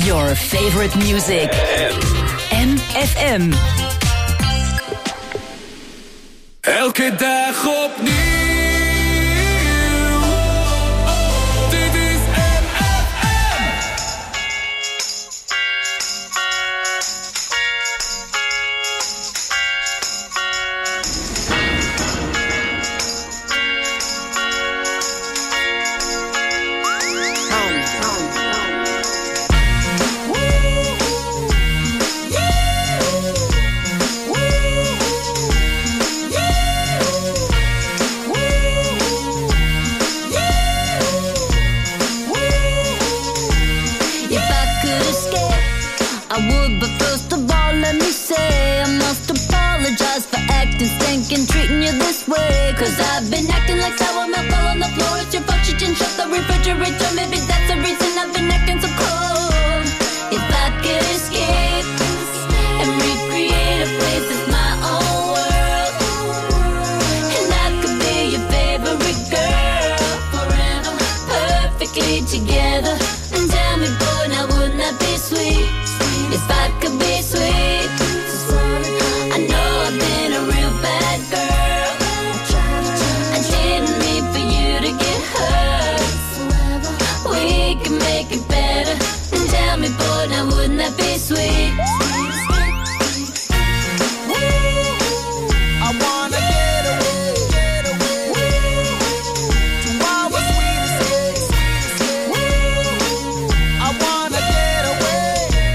Your favorite music. MFM. Elke dag opnieuw. Dit is MFM. Treating you this way, 'cause I've been acting like sour milk fell on the floor. It's your fault you didn't shut the refrigerator. Maybe that's the reason I've been acting so cold. If I could escape and recreate a place that's my own world, and I could be your favorite girl forever, perfectly together. And tell me, boy, now wouldn't that be sweet? If I could be sweet. I know I've been a real bad girl. I didn't mean for you to get hurt. We can make it better. And tell me, boy, now wouldn't that be sweet? I wanna get away to our sweet escape. I wanna get away.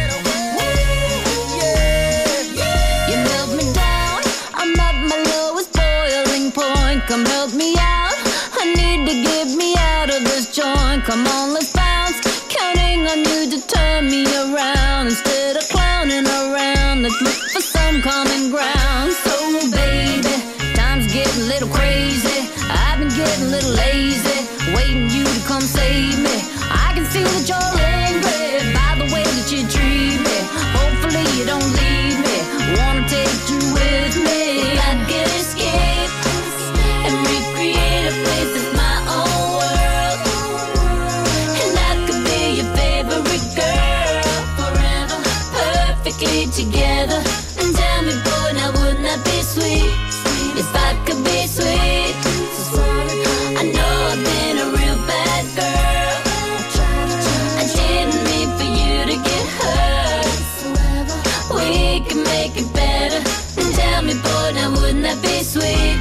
You melt me down. I'm at my lowest boiling point. Come help me out. I need to get me out of this joint. Come on, let's bounce. Counting on you to turn me around. Instead of clowning around, let's look for some common ground. So baby, time's getting a little crazy. I've been getting a little lazy, waiting you to come save me. I can see that you're angry by the way that you treat me. Hopefully you don't leave me. Wanna take you with me. If I could escape and recreate a place that's my own world, and I could be your favorite girl forever, perfectly together. And tell me, boy, now wouldn't that be sweet? If I could be sweet. I know I've been a real bad girl. I didn't mean for you to get hurt. We can make it better. And tell me, boy, now wouldn't that be sweet?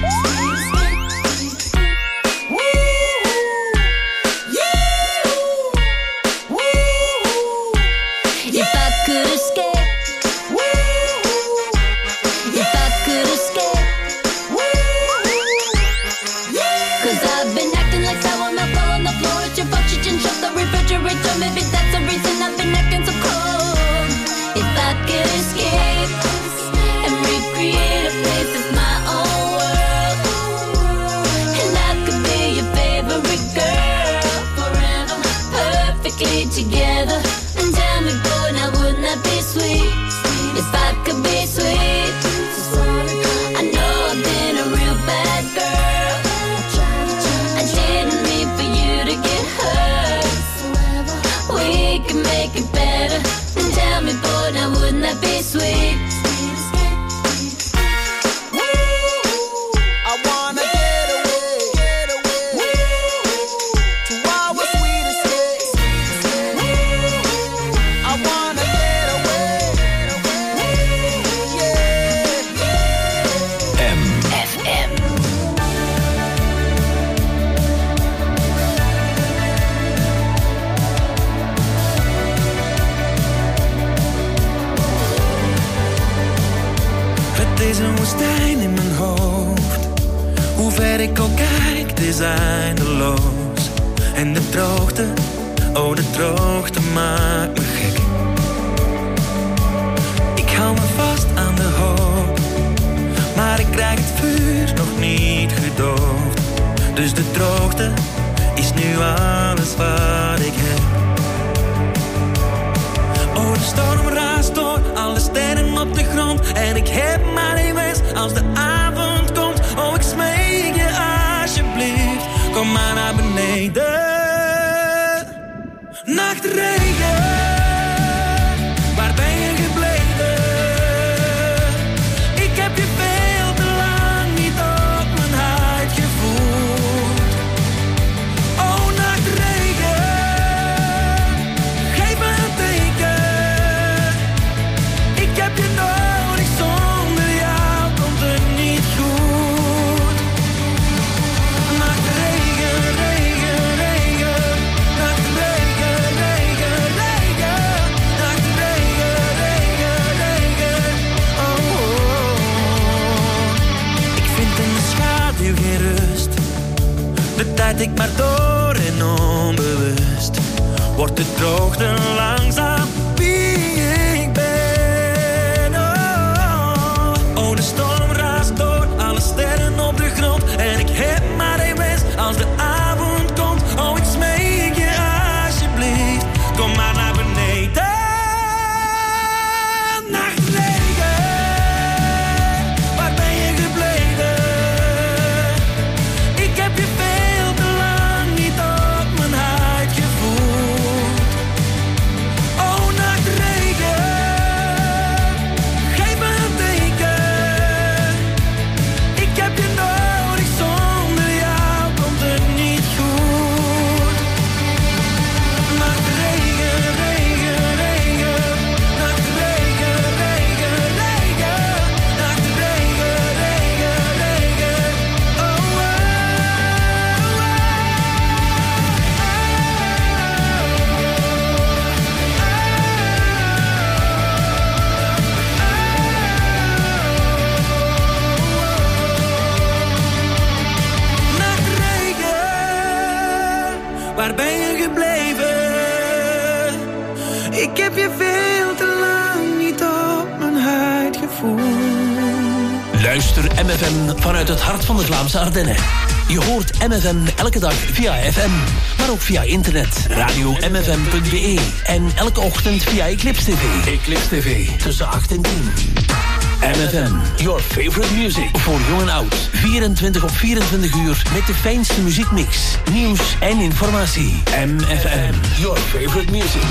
If I could escape, if I could escape, 'cause I've been acting like sour milk fell on the floor. It's your fault you didn't shut the refrigerator. Maybe that's the reason I've been acting so cold. If I could escape and recreate a place that's my own world, and I could be your favorite girl forever, perfectly together. And tell me, boy, now wouldn't that be sweet? If I could be sweet. I know I've been a real bad girl. I didn't mean for you to get hurt. We can make it better. And tell me, boy, now wouldn't that be sweet? I wanna get away to our sweet escape. I wanna get away. MFM. Het is een woestijn in mijn hoofd. Hoe ver ik ook kijk, het is eindeloos. En de droogte, oh de droogte maakt me gek. Ik hou me vast aan de hoop, maar ik krijg het vuur nog niet gedoofd. Dus de droogte is nu alles wat ik heb. Oh, de storm raast door, alle sterren op de grond. En ik heb maar één wens als de avond komt. Oh, ik smeek je alsjeblieft, kom maar naar beneden. Nachtregen. viel geen rust. De tijd ik maar door en onbewust wordt de droogte langzaam wie ik ben. Oh, de storm raast door, alle sterren op de grond. En ik heb maar één wens als de avond komt. Oh, ik smeek je alsjeblieft, kom maar naar beneden. Nachtregen, waar ben je gebleven? Ik heb je veel te lang niet op mijn huid gevoeld. Oh, nachtregen, geef me een teken. Ik heb je nodig, zonder jou komt het niet goed. Nachtregen, regen, regen. Nachtregen, regen, regen. Nachtregen, regen, regen. Oh, oh, oh. Nachtregen, waar ben je gebleven? Ik heb je veel te lang niet op mijn huid gevoeld. Luister MFM vanuit het hart van de Vlaamse Ardennen. Je hoort MFM elke dag via FM, maar ook via internet. Radio-mfm.be en elke ochtend via Eclipse TV. Eclipse TV, tussen 8 en 10. MFM, your favorite music. Voor jong en oud. 24 op 24 uur met de fijnste muziekmix. Nieuws en informatie. MFM, your favorite music.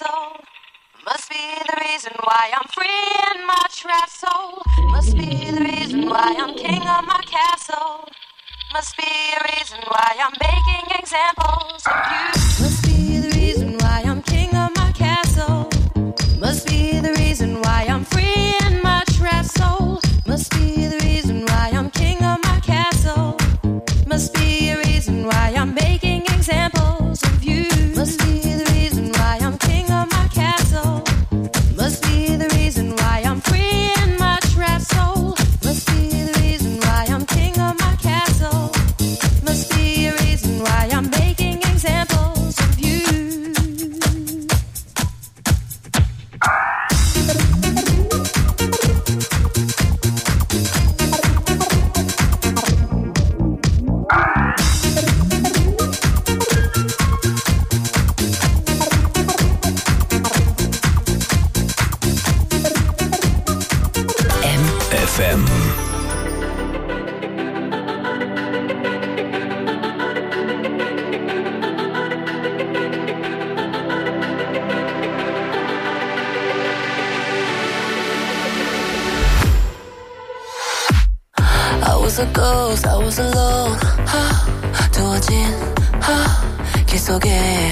castle. Must be the reason why I'm free in my trapped soul. Must be the reason why I'm king of my castle. Must be a reason why I'm making examples of you. Must be the reason why I'm king of my castle. Must be the reason why I'm free in my trapped soul. Must be the reason why I'm king of my castle. Must be a reason why I'm making examples of you. Must be the reason why I'm king of my castle. Must be the reason why I'm free in my trapped soul. Must be the reason why I'm king of my castle. Must be a reason why I'm making examples of you. FM. I was a ghost, I was alone. 두어진 길 속에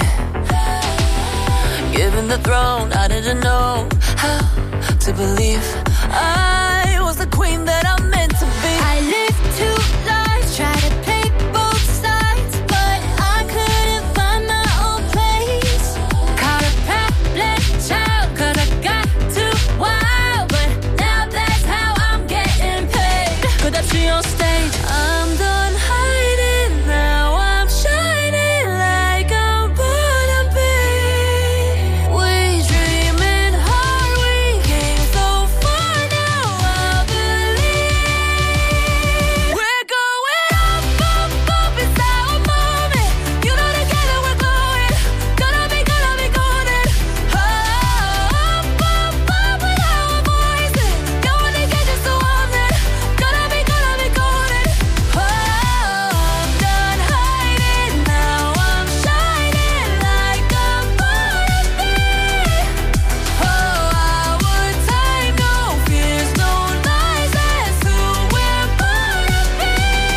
Given the throne, I didn't know how to believe I was the queen that I'm meant to be. I lived two lives, tried to play both sides, but I couldn't find my own place. Caught a problem child, 'cause I got too wild, but now that's how I'm getting paid. 끝없이 on stage, I'm done hiding now. I'm shining like I'm born to be. We dreaming hard, we came so far now. I believe we're going up, up, up. It's our moment. You know together we're glowing. Gonna be golden. Up, up, up with our voices. No one to get us so on it. Gonna be golden. Oh, I'm done hiding now. I'm shining like I'm born to be. Oh, our time, no fears, no lies. That's who we're born to be.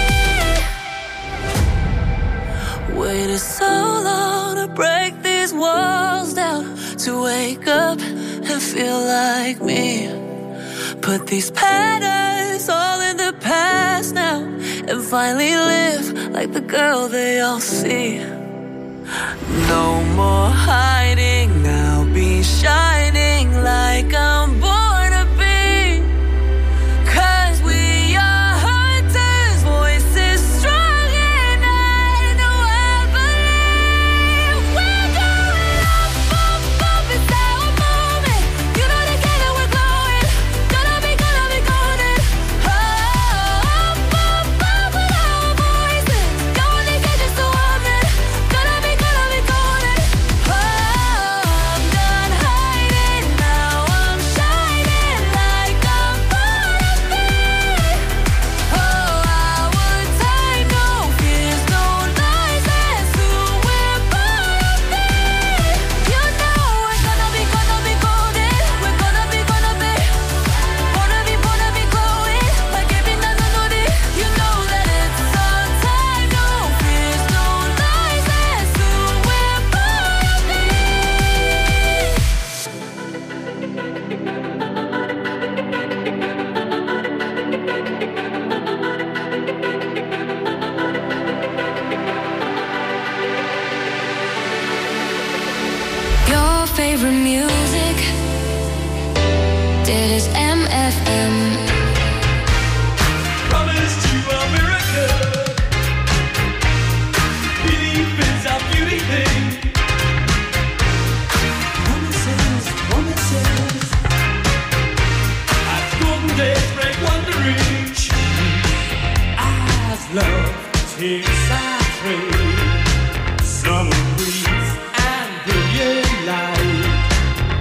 Waited so long to break these walls down, to wake up and feel like me. Put these patterns all in the past now, and finally live like the girl they all see. No more hiding now, be shining like I'm born to be. 'Cause we are hunters, voices strong, and I know I believe we're going up, up, up. It's our moment. You know together we're glowing. Gonna be golden. Oh, up, up, up with our voices. No one to get us so on it. Gonna be golden. Oh, I'm done hiding now. I'm shining like I'm born to be. Oh, our time, no fears, no lies. That's who we're born to be. You know we're gonna be golden. We're gonna be glowing like every night on the day. You know that it's our time, no fears, no lies. That's who we're born to be. Your favorite music, dit is MFM. Promise to America. Believe is our beauty thing. Promises. As golden days break wandering. As love takes our train. Summer breeze and brilliant light.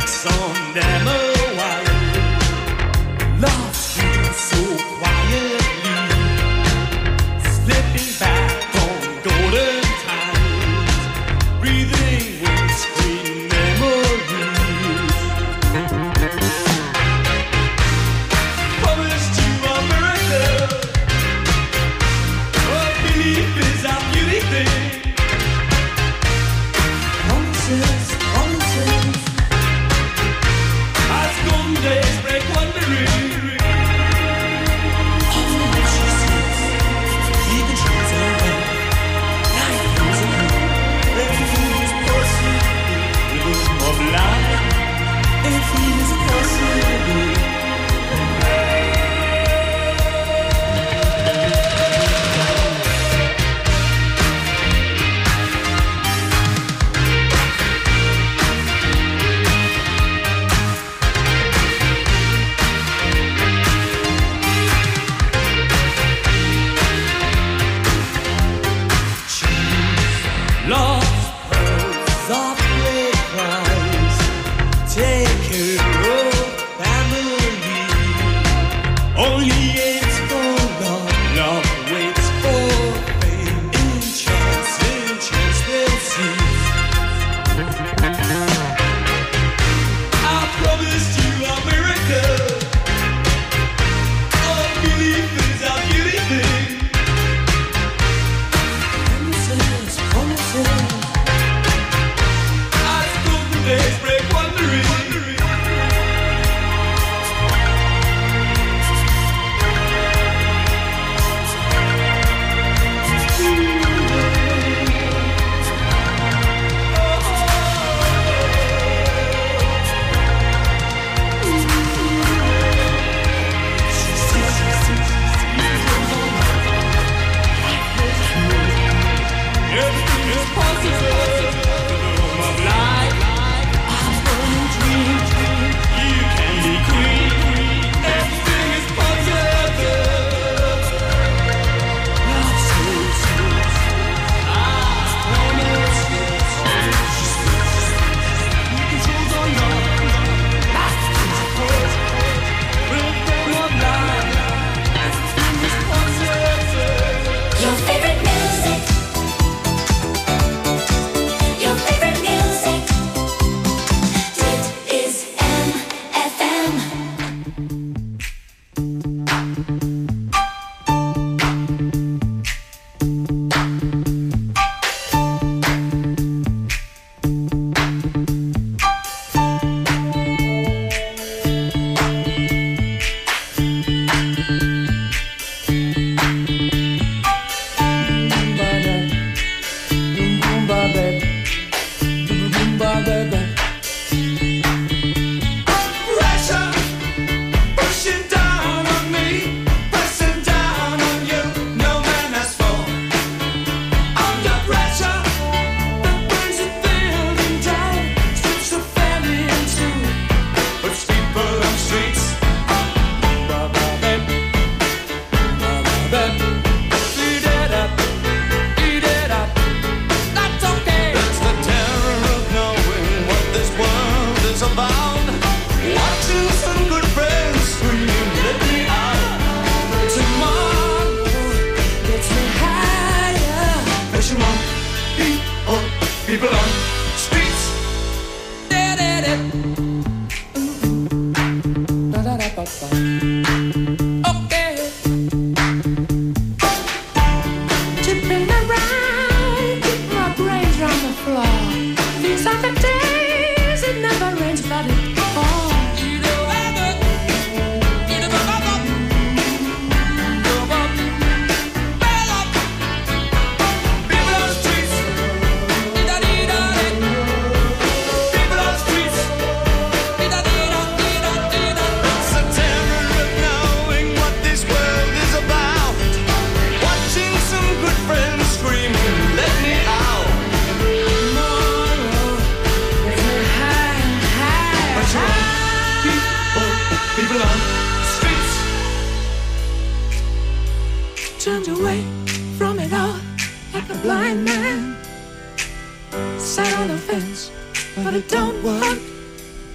turned away from it all like a blind man. Sat on the fence, but it don't work.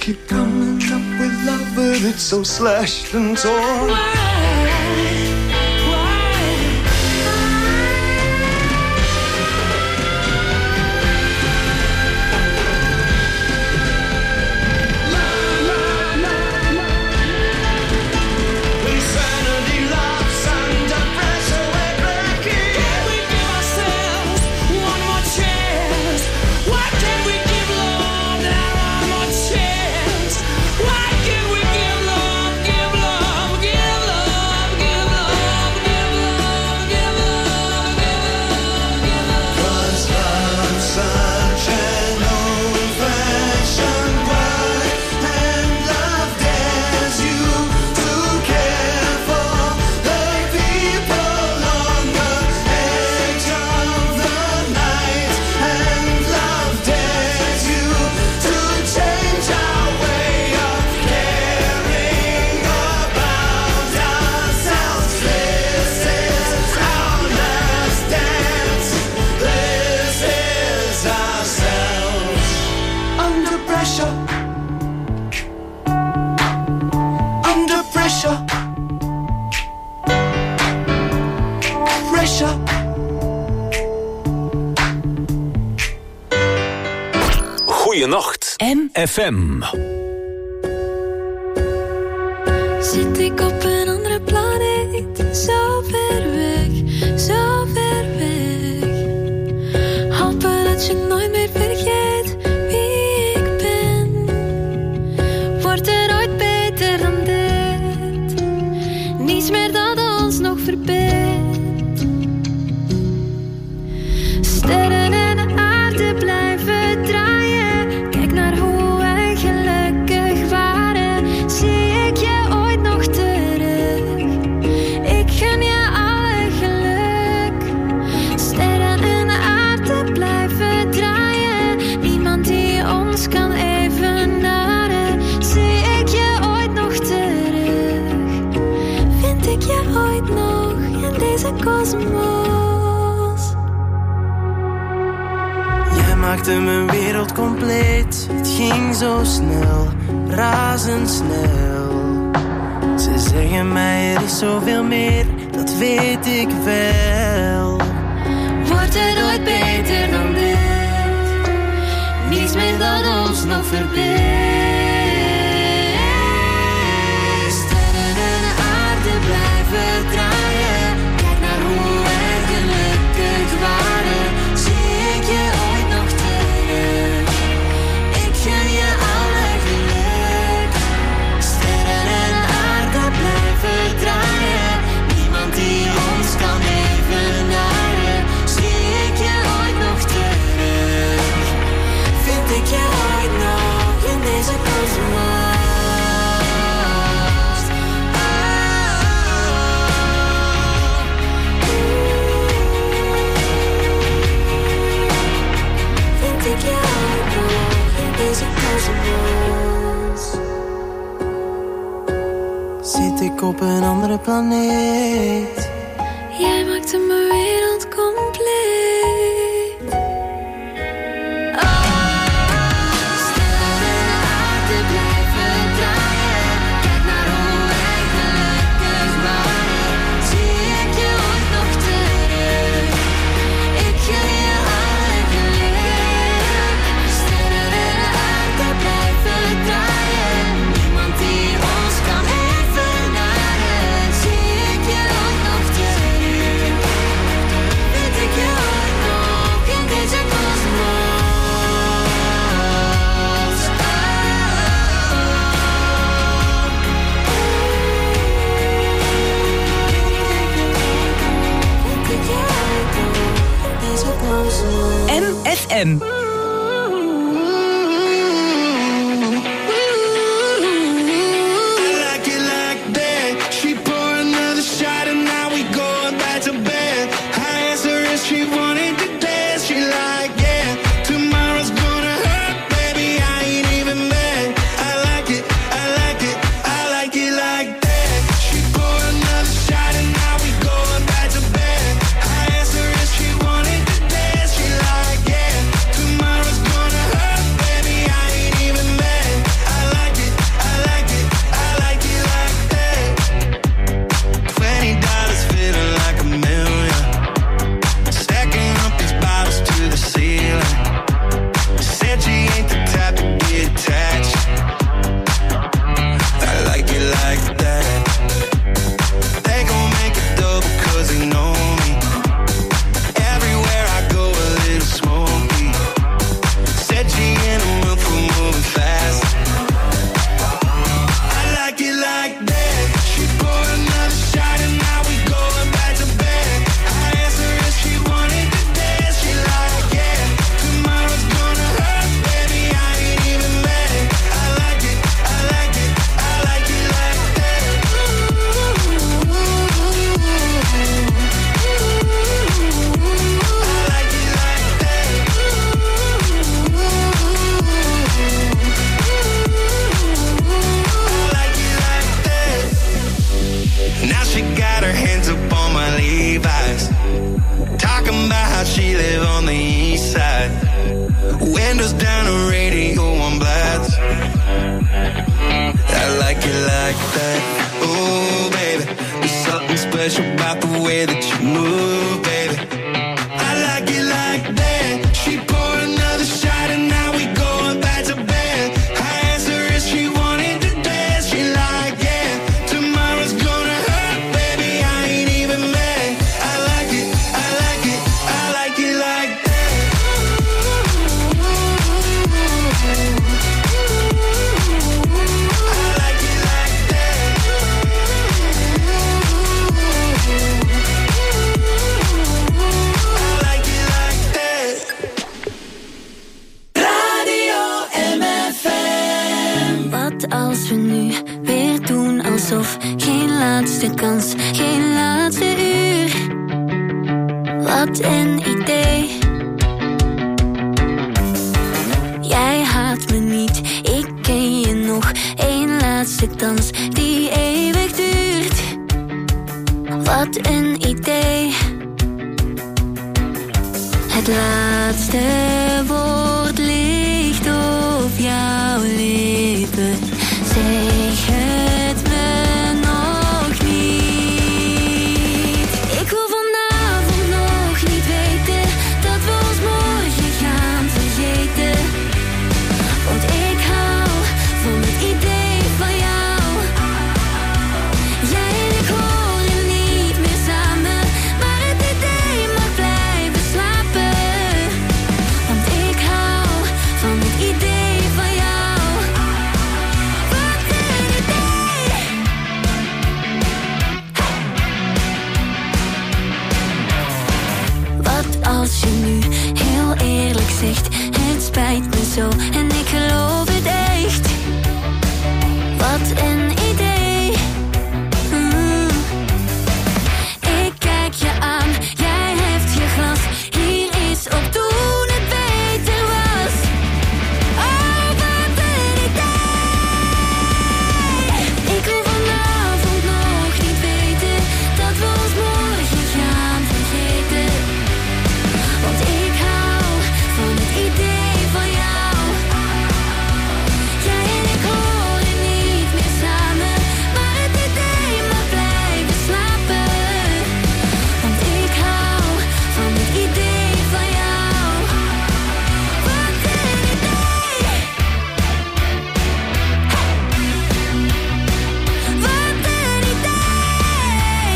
keep coming up with love, but it's so slashed and torn. Goeienacht, FM. Zit ik op een andere planeet, zo ver weg, zo ver weg. Hopen dat je nooit meer vergeet wie ik ben. Wordt er ooit beter dan dit? Niets meer dat ons nog verbindt. Sterren en de aarde blijven draaien. Kijk naar hoe wij gelukkig waren. Zie ik je ooit nog terug? Ik gun je alle geluk. Sterren en de aarde blijven draaien. Niemand die ons kan evenaren. Zie ik je ooit nog terug? Vind ik je ooit nog in deze kosmos? Jij maakte mijn wereld compleet. Het ging zo snel, razendsnel. Ze zeggen mij er is zoveel meer, dat weet ik wel. Wordt het ooit beter dan dit? Niets meer dat ons nog verbindt. Sterren en de aarde blijven draaien. Kijk naar hoe wij gelukkig waren. Zie ik je ooit nog terug? Ik gun je alle geluk. Sterren en aarde blijven draaien. Niemand die ons kan evenaren. Zie ik je ooit nog terug? Vind ik je ooit nog in deze kosmos? Vind ik je ooit nog in deze kosmos? Zit ik op een andere planeet? Jij maakte mijn wereld compleet. Sterren en de aarde blijven draaien. Kijk naar hoe wij gelukkig waren. Zie ik je ooit nog terug? Ik gun je alle geluk. Sterren en de aarde blijven draaien. Niemand die ons kan evenaren. Zie ik je ooit nog terug? Vind ik je ooit nog in deze kosmos? Vind ik je ooit nog in deze kosmos? MFM. Like it like that. She pour another shot and now we going back to bed. Her answer is she wanted to dance. She like, yeah, tomorrow's gonna hurt, baby, I ain't even mad. I like it, I like it, I like it like that. She pour another shot and now we going back to bed. Her answer is she wanted to dance. She like, yeah, tomorrow's gonna hurt, baby, I ain't even mad. I like talking about how she live on the east side. Windows down, the radio on blast. I like it like that. Oh, baby, there's something special about the way that you move, baby. I like it like that. She poured another shot and now we going back to bed. I asked her if she wanted to dance. She like, yeah, tomorrow's gonna hurt, baby, I ain't even mad. I like it, I like it, I like it like that. I like it like that. I like it like that. Radio MFM. Wat als we nu weer doen alsof geen laatste kans, geen laatste uur. Wat een idee. Jij haat me niet, ik ken je nog. Eén laatste dans die eeuwig duurt. Wat een idee. Het laatste woord ligt op jouw lippen. Zeg het me nog niet. Ik wil vanavond nog niet weten dat we ons morgen gaan vergeten. Want ik hou van het idee van jou. Jij en ik horen niet meer samen, maar het idee mag blijven slapen. Want ik hou van het idee van jou. Wat een idee. Wat als je nu heel eerlijk zegt, het spijt me zo en ik geloof het echt. Wat een idee. Ik kijk je aan, jij heft je glas. Hier is op toen het beter was. Oh, wat een idee. Ik wil vanavond nog niet weten dat we ons morgen gaan vergeten. Want ik hou van het idee van jou. Jij en ik horen niet meer samen, maar het idee mag blijven slapen. Want ik hou van het idee van jou. Wat een idee. Wat een idee.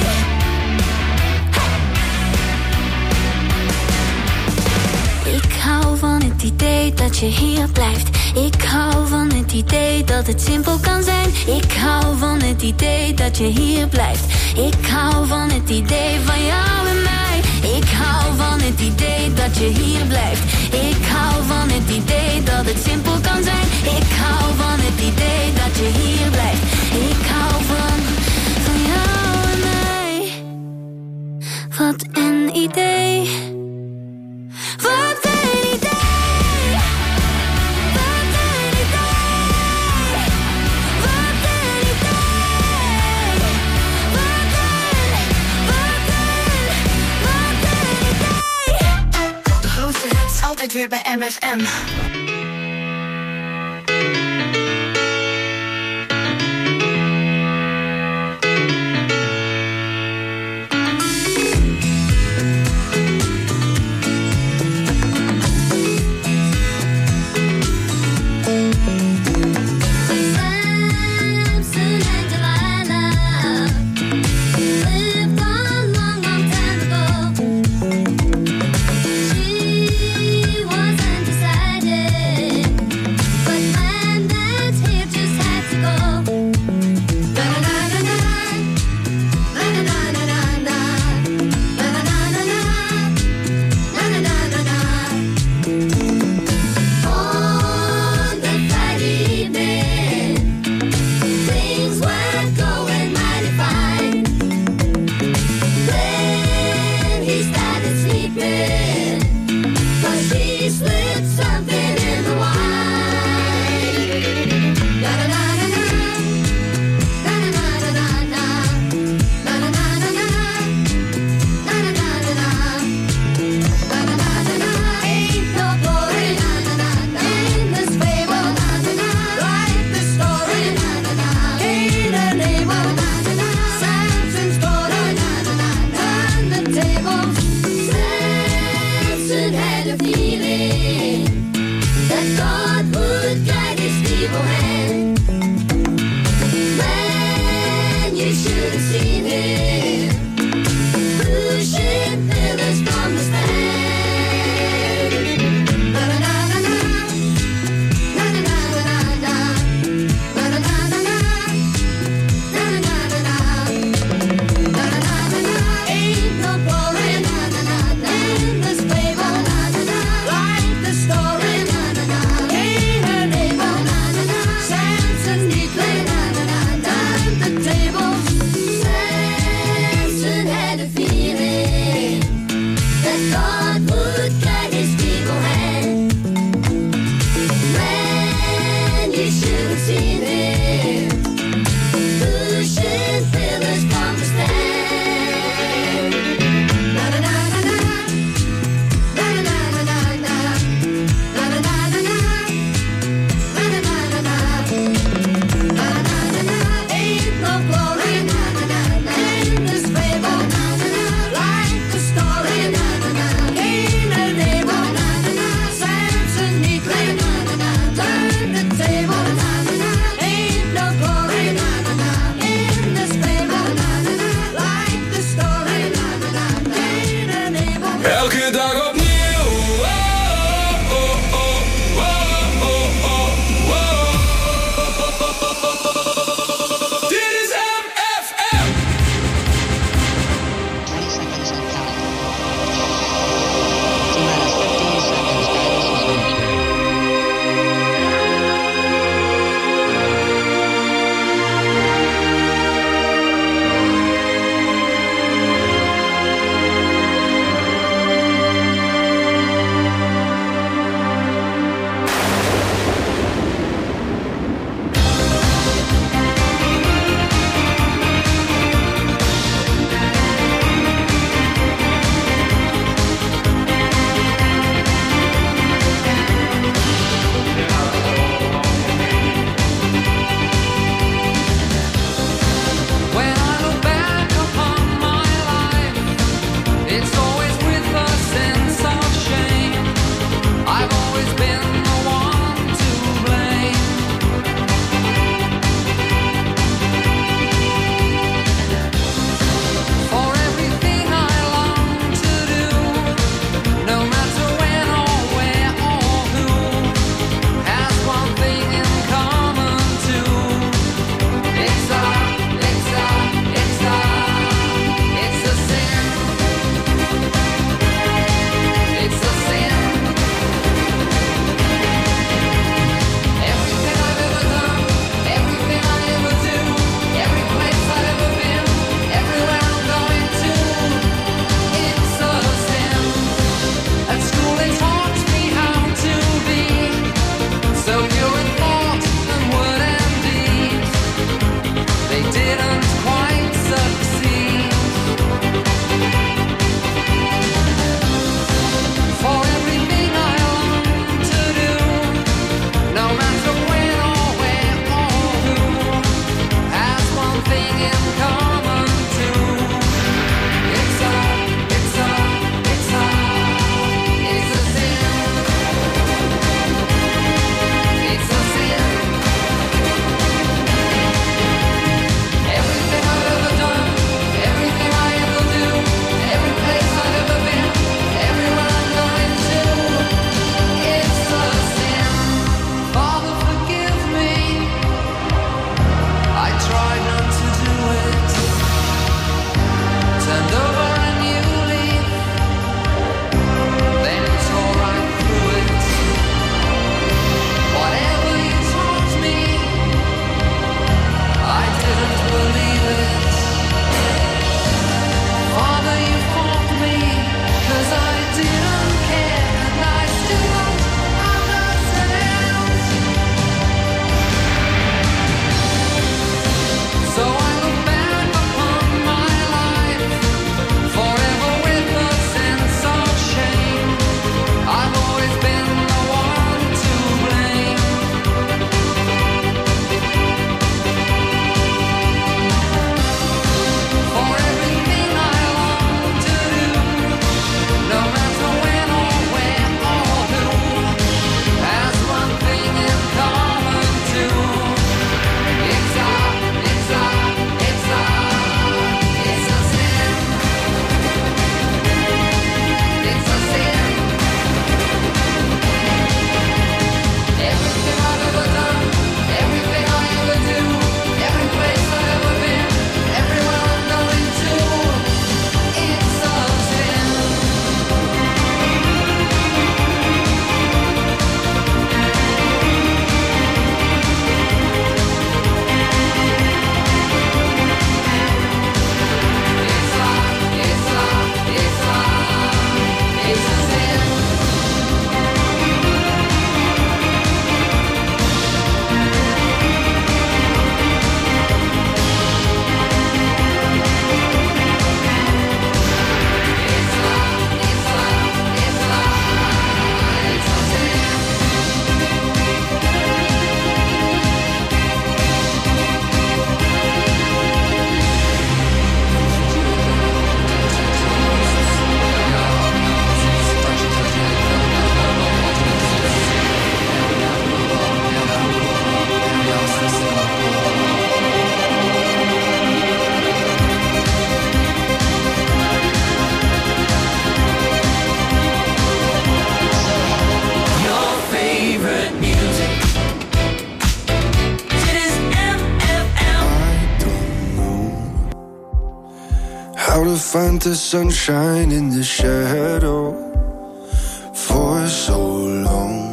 Ik hou van het idee dat je hier blijft. Ik hou van het idee dat het simpel kan zijn. Ik hou van het idee dat je hier blijft. Ik hou van het idee van jou en mij. Ik hou van het idee dat je hier blijft. Ik hou van het idee dat het simpel kan zijn. Ik hou van het idee dat je hier blijft. Ik hou van jou en mij. Wat een idee. Wat een idee. Wat een idee. Wat een idee. Wat een idee. De grootste hits altijd weer bij MFM. Samson and Delilah lived on long, long time ago. She wasn't decided, but man that's here just had to go. Na na na na na na na na na na na na na na na. On the Friday evening, things weren't going mighty fine. Then he started sleeping, 'cause she slipped something in the wine. Na na na na na, na na na na na, na na na na na, na na na na na. had a feeling that God would guide his evil hand. Man, you should have seen him pushing pillars from the stand. Ain't no boring in this fable, like the story. Ain't her neighbor, Samson neatly turned the tables. Samson had a feeling that God would guide his feeble hand. Man, you should have seen him pushing pillars from the stand. Ain't no glory in this fable, like the story. find the sunshine in the shadow for so long.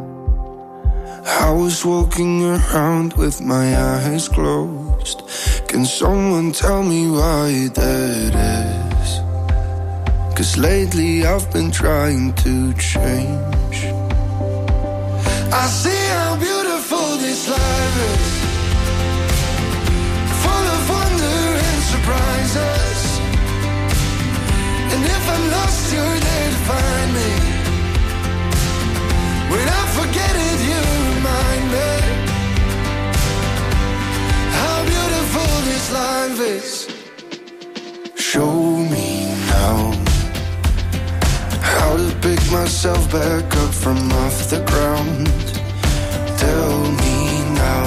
I was walking around with my eyes closed. Can someone tell me why that is? 'Cause lately I've been trying to change. I see how beautiful this life is, full of wonder and surprises. And if I'm lost, you're there to find me. When I forget it, you remind me how beautiful this life is. Show me now how to pick myself back up from off the ground. Tell me now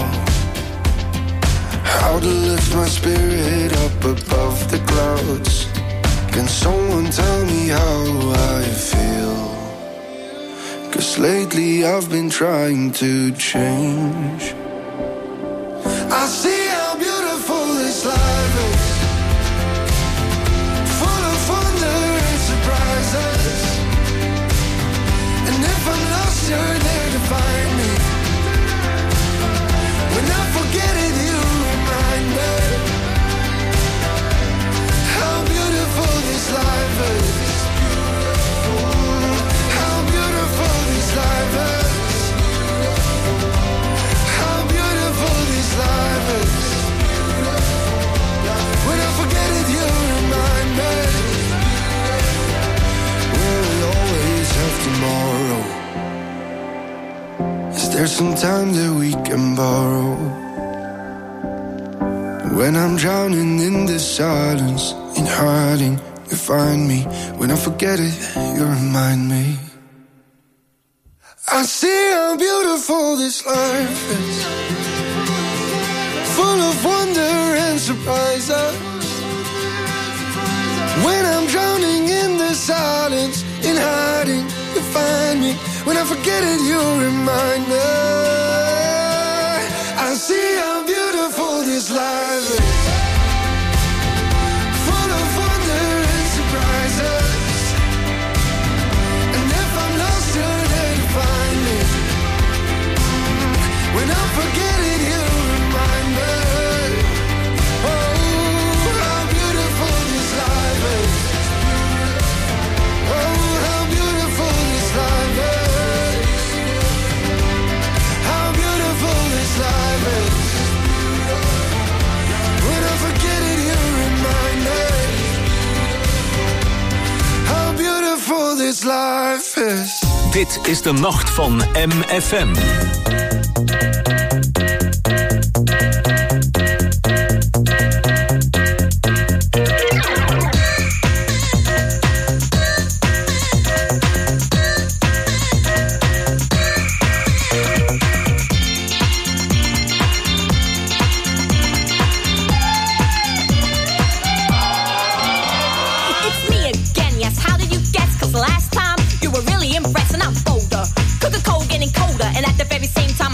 how to lift my spirit up above the clouds. Can someone tell me how I feel? 'Cause lately I've been trying to change. I see how beautiful this life is, full of wonder and surprises. And if I'm lost, you're there to find me. When I forget it, you remind me how beautiful this life is. How beautiful this life is. How beautiful this life is. When I forget it, you remind me. We'll always have tomorrow. Is there some time that we can borrow? When I'm drowning in the silence, in hiding, you find me. When I forget it, you remind me. I see how beautiful this life is, full of wonder and surprises. When I'm drowning in the silence, in hiding, you find me. When I forget it, you remind me. I see how beautiful this life is, full of wonder and surprises. And if I'm lost, you're there to find me. When I forget it, you remind me. Oh, how beautiful this life is. Oh, how beautiful this life is. How beautiful this life is. When I forget it, you remind me how beautiful this life is. Dit is de nacht van MFM. Last time you were really impressed and I'm bolder. Coca-Cola getting colder and at the very same time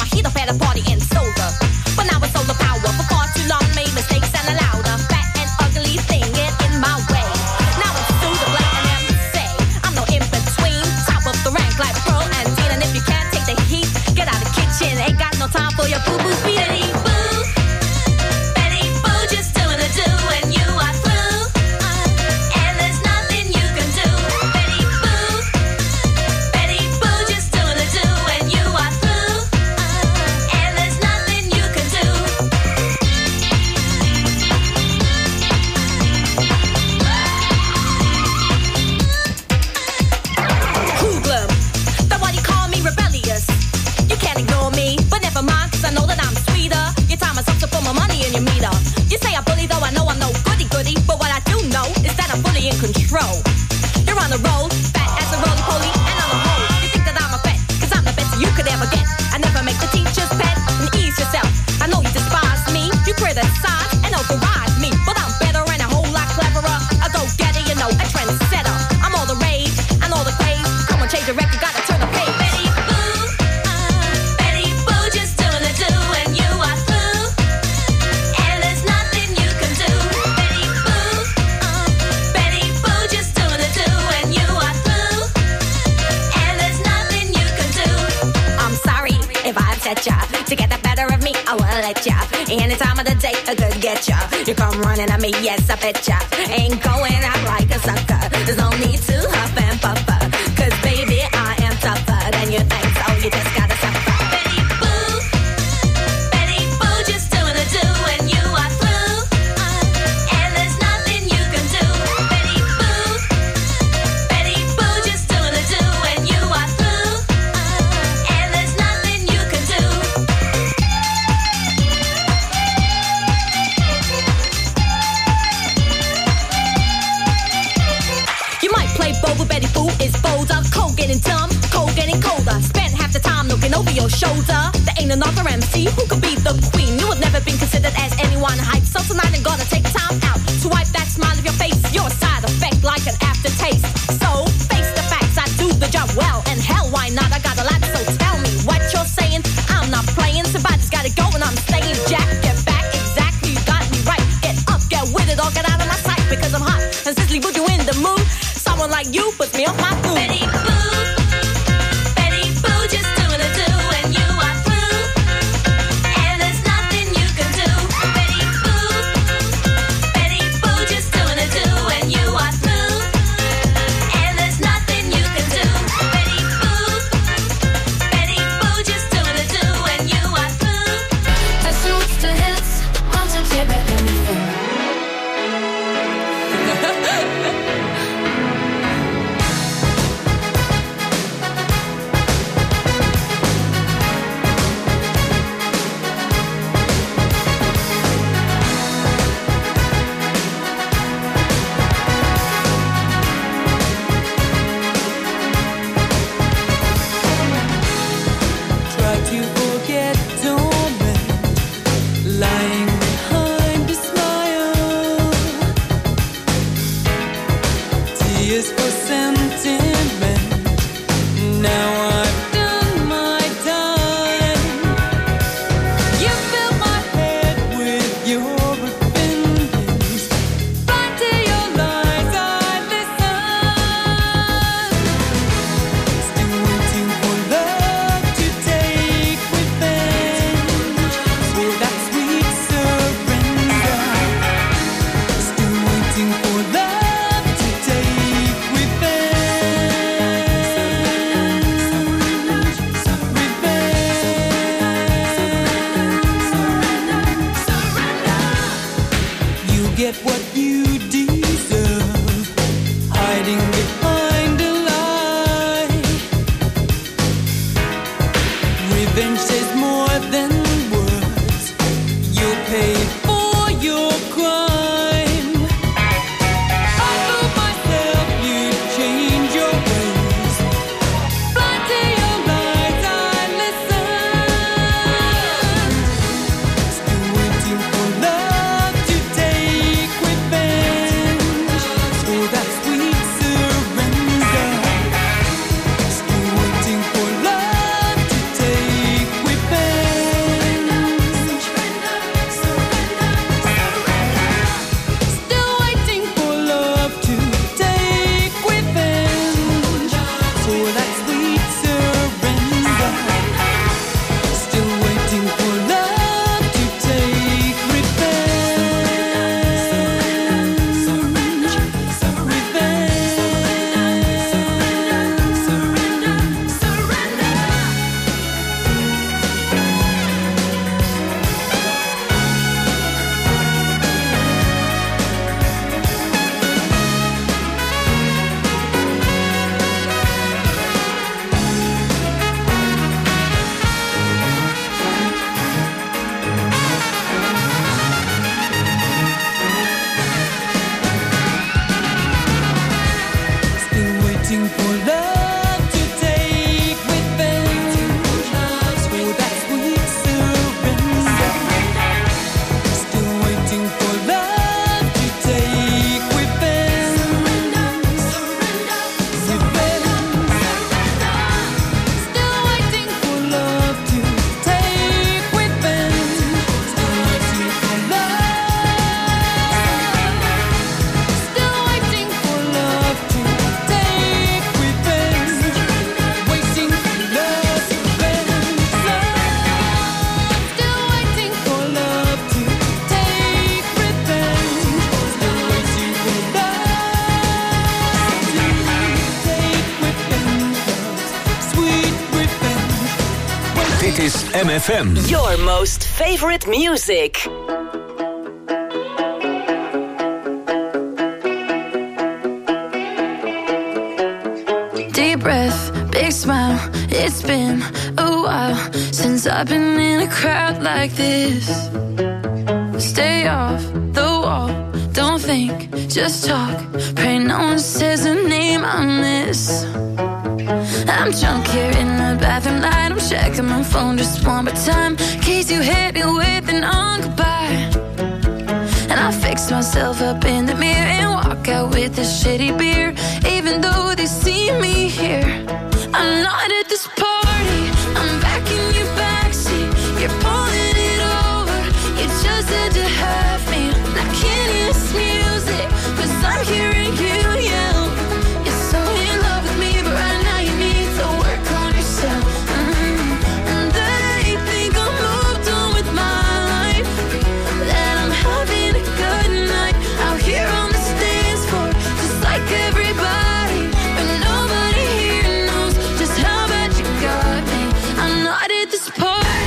ya. To get the better of me, I won't let ya. Any time of the day, I could get ya. You come running at me, yes, I bet ya. Ain't going out like a sucker. There's no need to huff and puffer. Cause baby, I am tougher than you think, so you just gotta suffer. Betty Boo, just doing the do when you are through. And there's nothing you can do. Betty Boo, just doing the do when you are through. And there's nothing you can do. You might play bold, but Betty Boo is bolder. Cold getting dumb, cold getting colder. Spent half the time looking over your shoulder. There ain't another MC who could be the queen. You have never been considered as anyone hype. So tonight I'm gonna take time out to wipe that smile off your face. You're a side effect like an aftertaste. So face the facts, I do the job well. And hell, why not? I got a lot, so tell me what you're saying. I'm not playing, somebody's gotta go and I'm staying. Jack, get back, exactly, you got me right. Get up, get with it, or get out of my sight. Because I'm hot and sizzly, put you in the mood. Someone like you puts me off my food. Betty Boo, just doing a do when you are through. And there's nothing Dit is MFM. Your most favorite music. Deep breath, big smile. It's been a while since I've been in a crowd like this. Stay off the wall, don't think, just talk. Pray no one says a name I miss. I'm drunk here in the bathroom light. I'm checking my phone just one more time, in case you hit me with an goodbye. And I fix myself up in the mirror and walk out with a shitty beer. Even though they see me here, I'm not at this party. I'm back in your backseat. You're pulling it over. You just had to have me. I can't hear this music, 'cause I'm hearing you yell. You're so in love with me, but right now you need to work on yourself. And they think I'm moved on with my life, that I'm having a good night out here on the dance floor, just like everybody. But nobody here knows just how bad you got me. I'm not at this party.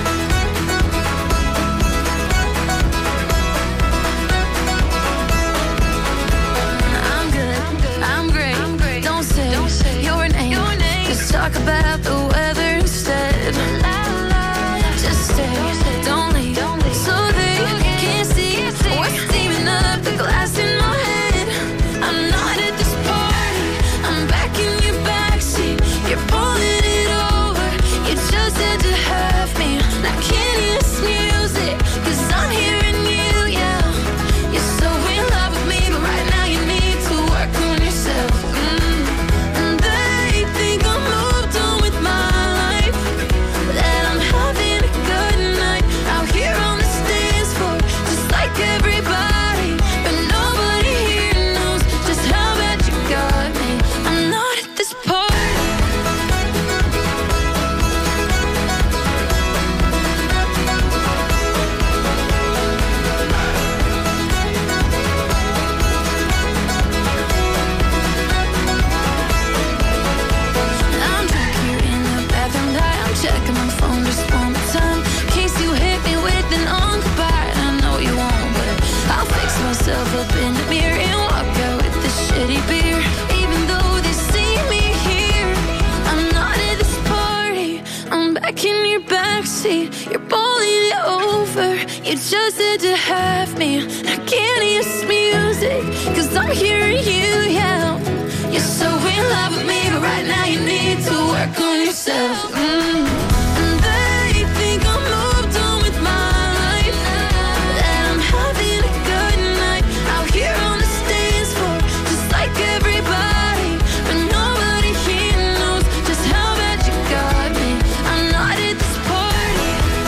I'm good, I'm great. Don't say your name. Just talk about the weather instead. Just stay, don't leave, so they can't see what's steaming up the glass in my head. I'm not at this party. I'm back in your backseat. You're pulling it over. You just had to have me. I can't hear this music, 'cause I'm hearing you yell. You're so in love with me, but right now you need to work on yourself. And they think I'm moved on with my life, that I'm having a good night out here on the dance floor, just like everybody. But nobody here knows just how bad you got me. I'm not at this party. I'm drunk here in the bathroom light. I'm checking my phone just one more time, in case you hit me with an goodbye. I know you won't, but I'll fix myself up in the mirror and walk out with this shitty beer. Even though they see me here, I'm not at this party. I'm back in your backseat. You're pulling it over. You just had to have me. I can't hear this music, 'cause I'm hearing you yell. You're so in love with me, but right now you need to work on yourself. And they think I'm moved on with my life, that I'm having a good night out here on the dance floor, just like everybody. But nobody here knows just how bad you got me. I'm not at this party.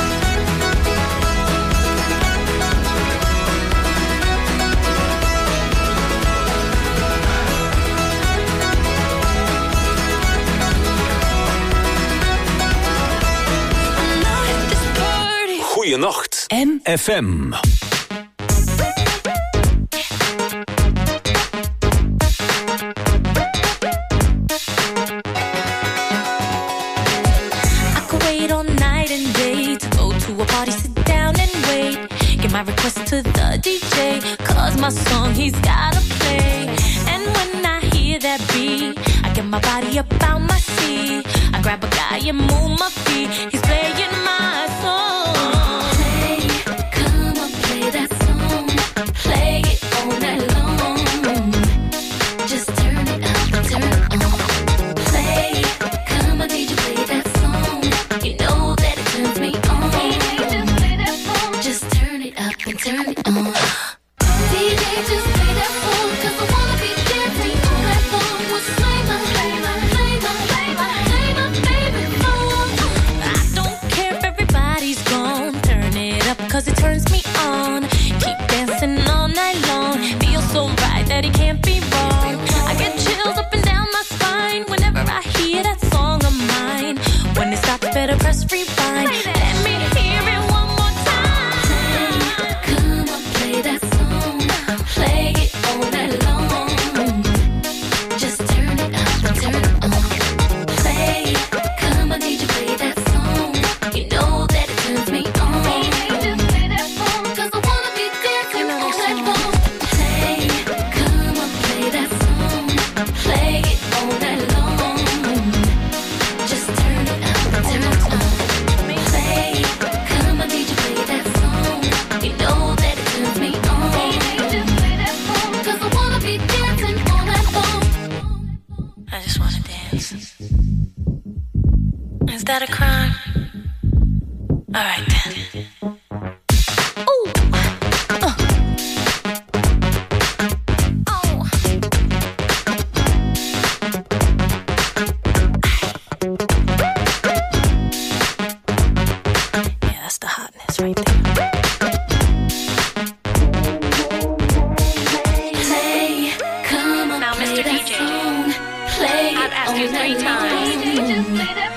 I'm not at this party. Goeienacht. MFM. I could wait all night and day to go to a party, sit down and wait. Get my request to the DJ, 'cause my song he's gotta play. And when I hear that beat, I get my body up out my seat. I grab a guy and move my feet. He's playing my song. Play, come on, play that song. Play it all night long. Just turn it up and turn it on. Play, come on, DJ, play that song. You know that it turns me on. Just turn it up and turn it on. DJ, just play that song, 'cause I wanna be dancing all night long. Well, play my favorite song. I don't care if everybody's gone. Turn it up 'cause it turns me on. Keep dancing all night long. Feel so right that it can't be wrong. I get chills up and down my spine whenever I hear that song of mine. When it stops, better press rewind. Let me hear it one more time. Come on, play that song. Play it all night long. Just turn it up and turn it on. Play, come on, DJ, play that song. Is that a crime? All right then. Play. I've asked you 3 times.